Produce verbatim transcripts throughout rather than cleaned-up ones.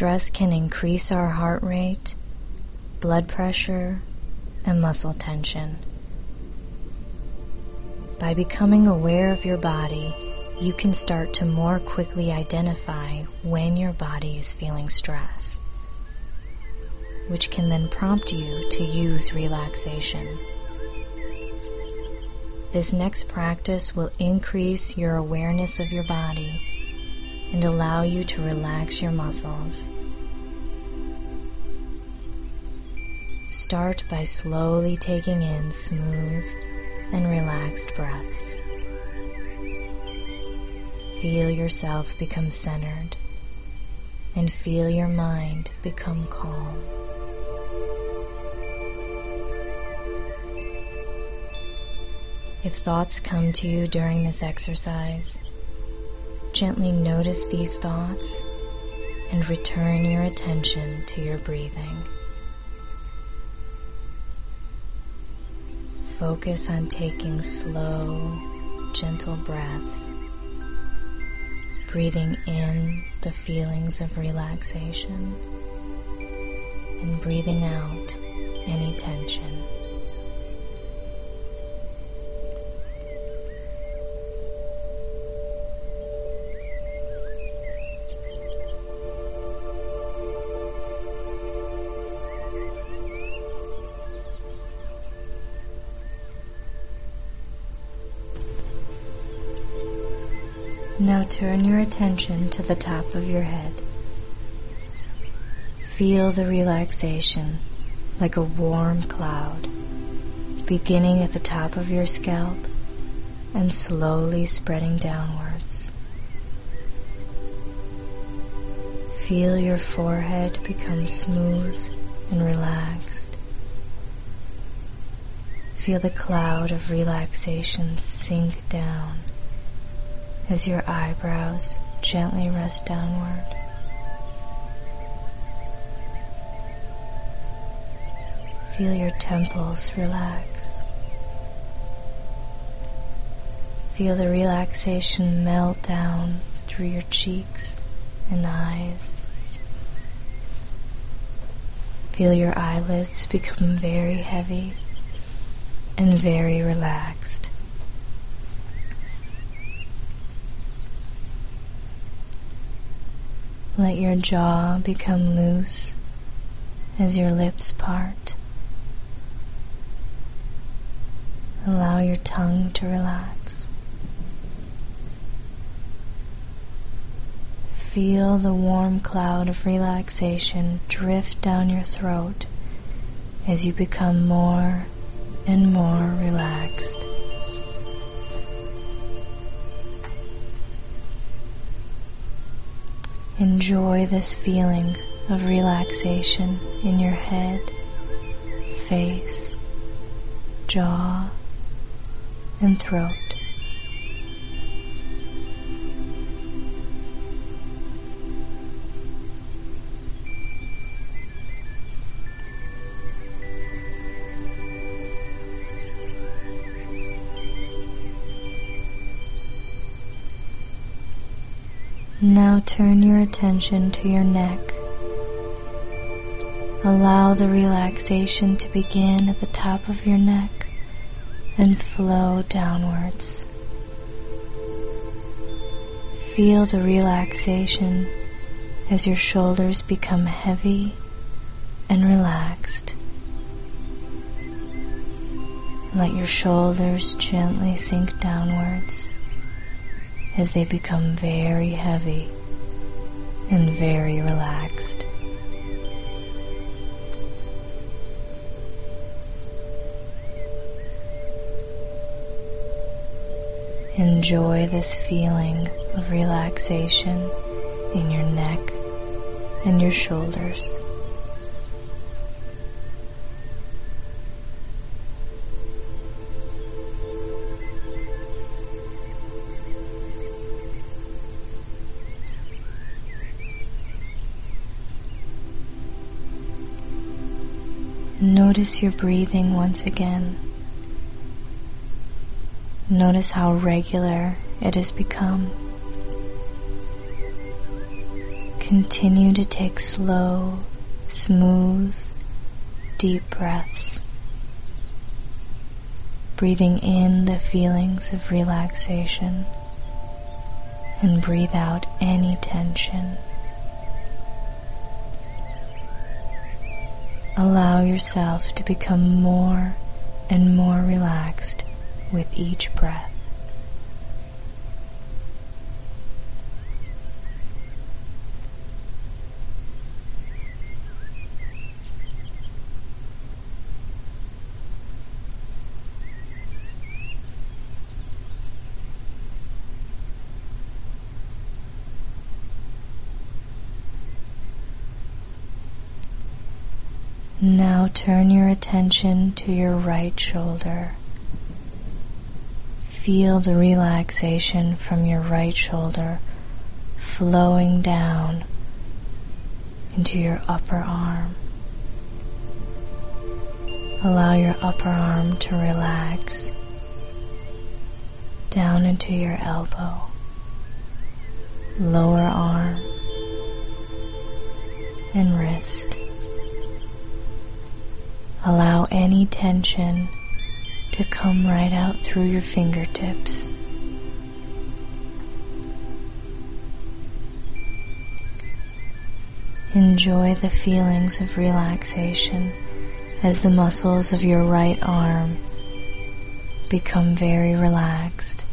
stress can increase our heart rate, blood pressure, and muscle tension. By becoming aware of your body, you can start to more quickly identify when your body is feeling stress, which can then prompt you to use relaxation. This next practice will increase your awareness of your body and allow you to relax your muscles. Start by slowly taking in smooth and relaxed breaths. Feel yourself become centered and feel your mind become calm. If thoughts come to you during this exercise, gently notice these thoughts and return your attention to your breathing. Focus on taking slow, gentle breaths, breathing in the feelings of relaxation and breathing out any tension. Now turn your attention to the top of your head. Feel the relaxation like a warm cloud, beginning at the top of your scalp and slowly spreading downwards. Feel your forehead become smooth and relaxed. Feel the cloud of relaxation sink down as your eyebrows gently rest downward. Feel your temples relax. Feel the relaxation melt down through your cheeks and eyes. Feel your eyelids become very heavy and very relaxed. Let your jaw become loose as your lips part. Allow your tongue to relax. Feel the warm cloud of relaxation drift down your throat as you become more and more relaxed. Enjoy this feeling of relaxation in your head, face, jaw, and throat. Now turn your attention to your neck. Allow the relaxation to begin at the top of your neck and flow downwards. Feel the relaxation as your shoulders become heavy and relaxed. Let your shoulders gently sink downwards as they become very heavy and very relaxed. Enjoy this feeling of relaxation in your neck and your shoulders. Notice your breathing once again. Notice how regular it has become. continue to take slow, smooth, deep breaths, breathing in the feelings of relaxation and breathe out any tension. Allow yourself to become more and more relaxed with each breath. Now turn your attention to your right shoulder. Feel the relaxation from your right shoulder flowing down into your upper arm. Allow your upper arm to relax down into your elbow, lower arm, and wrist. Allow any tension to come right out through your fingertips. Enjoy the feelings of relaxation as the muscles of your right arm become very relaxed.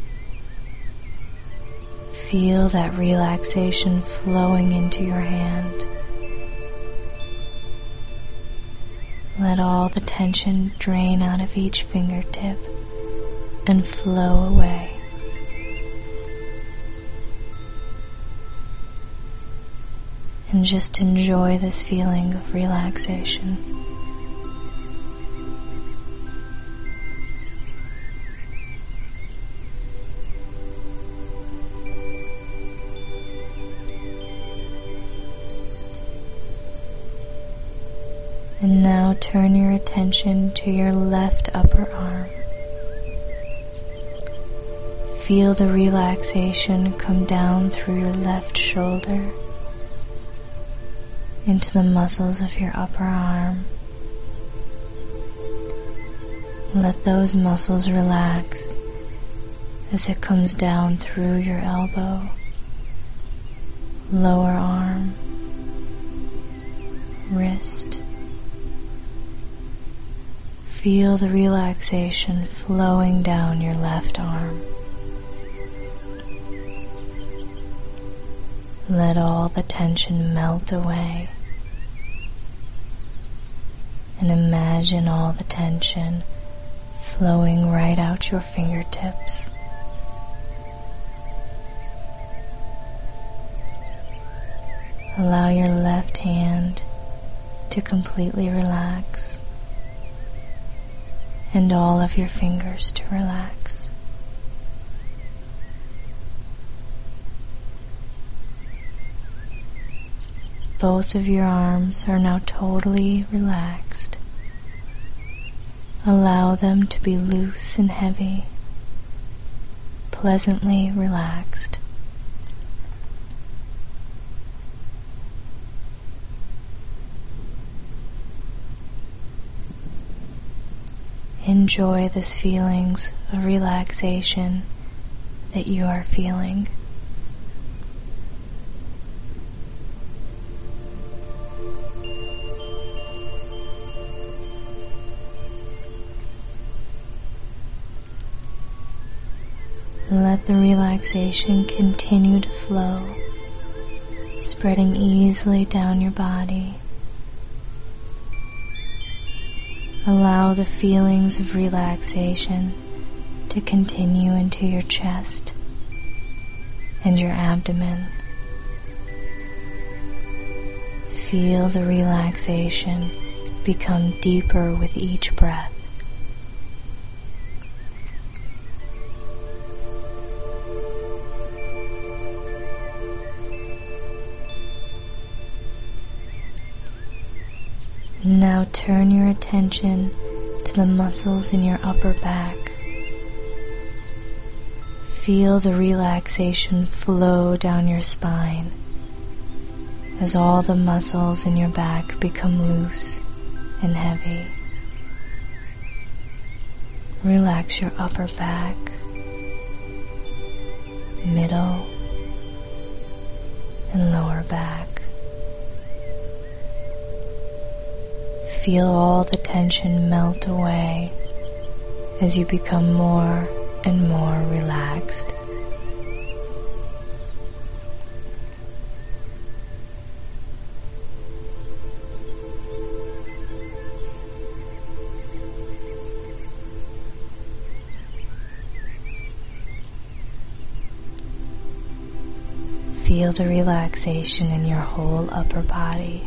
Feel that relaxation flowing into your hand. Let all the tension drain out of each fingertip and flow away. And just enjoy this feeling of relaxation. And now turn your attention to your left upper arm. Feel the relaxation come down through your left shoulder into the muscles of your upper arm. Let those muscles relax as it comes down through your elbow, lower arm, wrist. Feel the relaxation flowing down your left arm. Let all the tension melt away. And imagine all the tension flowing right out your fingertips. Allow your left hand to completely relax and all of your fingers to relax. Both of your arms are now totally relaxed. Allow them to be loose and heavy, pleasantly relaxed. Enjoy this feelings of relaxation that you are feeling. Let the relaxation continue to flow, spreading easily down your body. Allow the feelings of relaxation to continue into your chest and your abdomen. Feel the relaxation become deeper with each breath. Now turn your attention to the muscles in your upper back. Feel the relaxation flow down your spine as all the muscles in your back become loose and heavy. Relax your upper back, middle, and lower back. Feel all the tension melt away as you become more and more relaxed. Feel the relaxation in your whole upper body.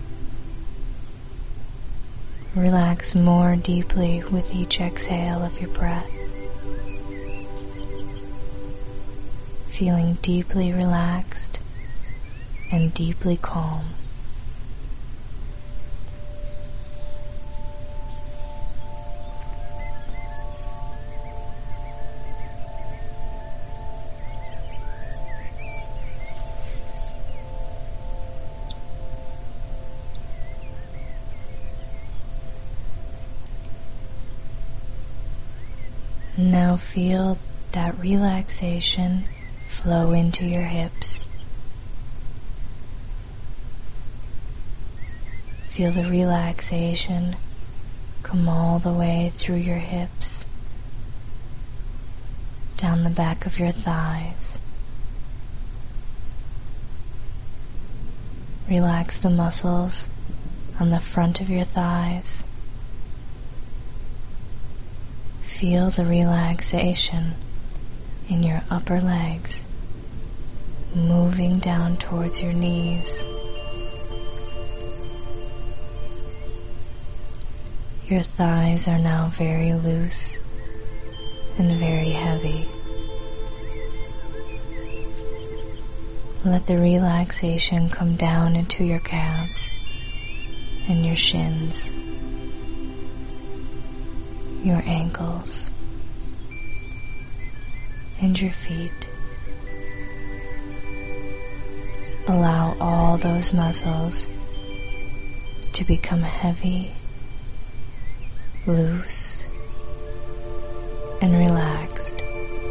Relax more deeply with each exhale of your breath. Feeling deeply relaxed and deeply calm. Now feel that relaxation flow into your hips. Feel the relaxation come all the way through your hips, down the back of your thighs. Relax the muscles on the front of your thighs. Feel the relaxation in your upper legs, moving down towards your knees. Your thighs are now very loose and very heavy. Let the relaxation come down into your calves and your shins, your ankles, and your feet. Allow all those muscles to become heavy, loose, and relaxed.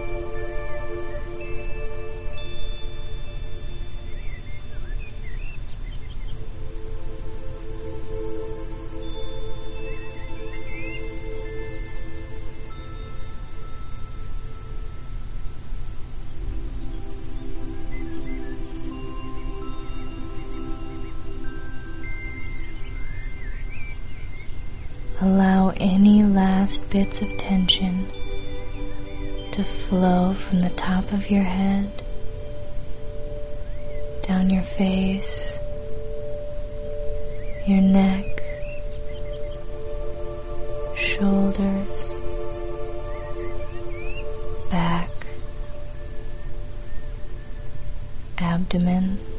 Allow any last bits of tension to flow from the top of your head, down your face, your neck, shoulders, back, abdomen,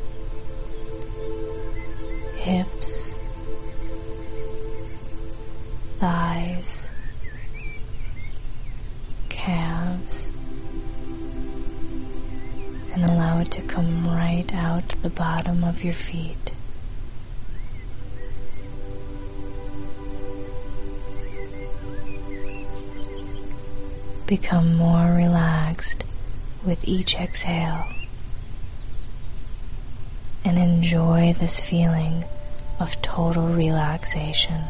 hips, thighs, calves, and allow it to come right out the bottom of your feet. Become more relaxed with each exhale and enjoy this feeling of total relaxation.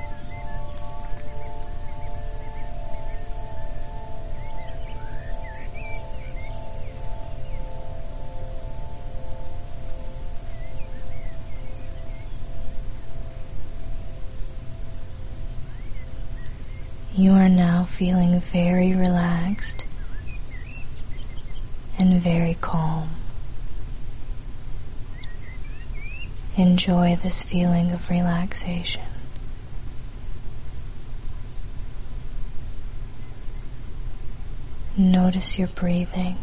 You are now feeling very relaxed and very calm. Enjoy this feeling of relaxation. Notice your breathing,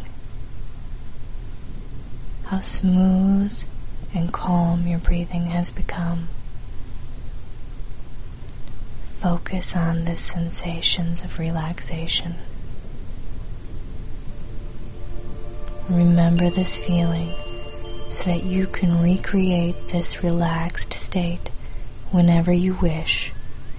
how smooth and calm your breathing has become. Focus on the sensations of relaxation. Remember this feeling so that you can recreate this relaxed state whenever you wish.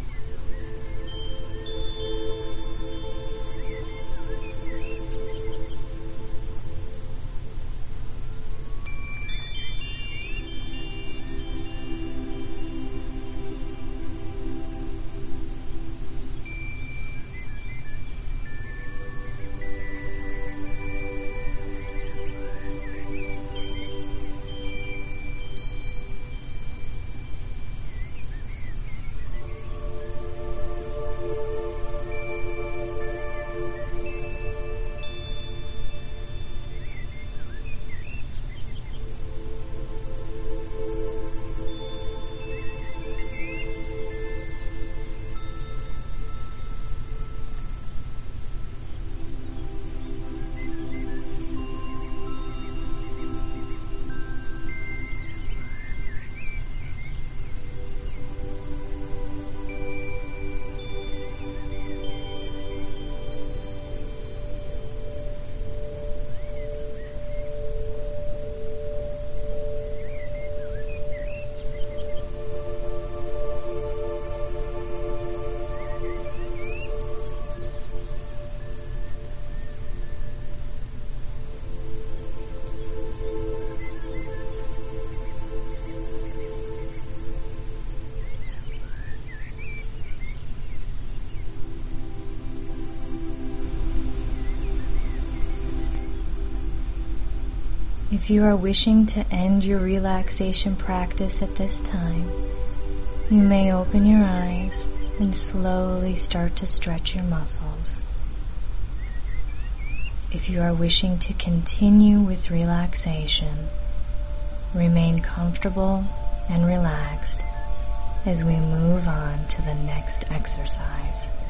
If you are wishing to end your relaxation practice at this time, you may open your eyes and slowly start to stretch your muscles. If you are wishing to continue with relaxation, remain comfortable and relaxed as we move on to the next exercise.